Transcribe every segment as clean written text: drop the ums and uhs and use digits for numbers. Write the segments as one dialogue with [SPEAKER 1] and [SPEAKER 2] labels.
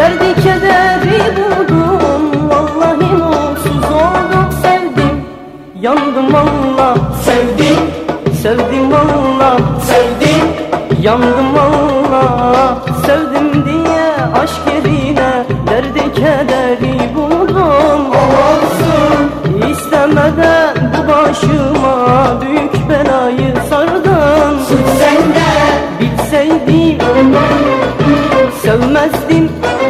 [SPEAKER 1] derdi kederi buldum. Vallahi mutsuz oldum, sevdim, yandım Allah.
[SPEAKER 2] Sevdim,
[SPEAKER 1] Sevdim Allah,
[SPEAKER 2] sevdim,
[SPEAKER 1] yandım Allah. Sevdim diye aşk yerine derdi kederi buldum.
[SPEAKER 2] olsun.
[SPEAKER 1] İstemeden bu başıma büyük belayı sardın.
[SPEAKER 2] Suç sende,
[SPEAKER 1] Bilseydim sevmezdim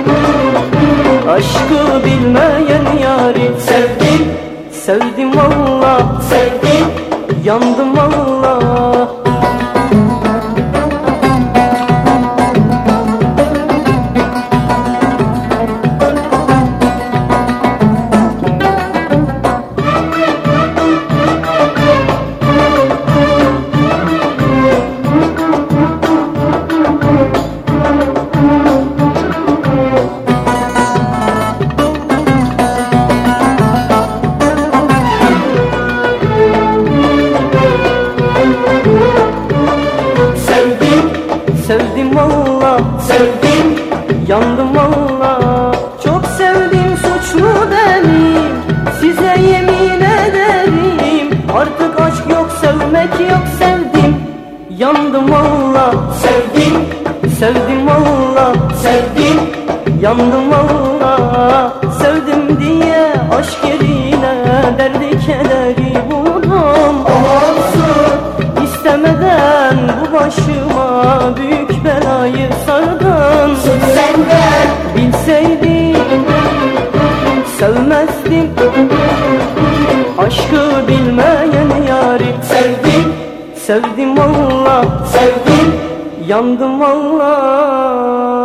[SPEAKER 1] aşkı bilmeyen yari.
[SPEAKER 2] sevdim,
[SPEAKER 1] Sevdim Allah,
[SPEAKER 2] sevdim,
[SPEAKER 1] yandım Allah. Sevdim Allah,
[SPEAKER 2] sevdim,
[SPEAKER 1] yandım Allah. Çok sevdim, suçlu değilim, size yemin ederim. Artık aşk yok, sevmek yok, sevdim, yandım Allah.
[SPEAKER 2] sevdim,
[SPEAKER 1] Sevdim Allah,
[SPEAKER 2] sevdim,
[SPEAKER 1] yandım Allah. Sevdim diye aşk yerine derdi kederi buldum.
[SPEAKER 2] olsun.
[SPEAKER 1] İstemeden bu başıma büyük belayı sardın.
[SPEAKER 2] Suç sende,
[SPEAKER 1] Bilseydim sevmezdim aşkı bilmeyen yari.
[SPEAKER 2] sevdim,
[SPEAKER 1] Sevdim Allah,
[SPEAKER 2] sevdim,
[SPEAKER 1] yandım Allah.